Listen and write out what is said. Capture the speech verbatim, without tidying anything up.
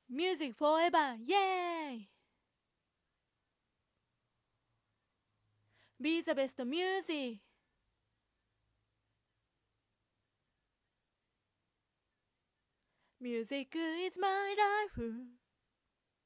Music forever, yay! Be the best music. Music is my life.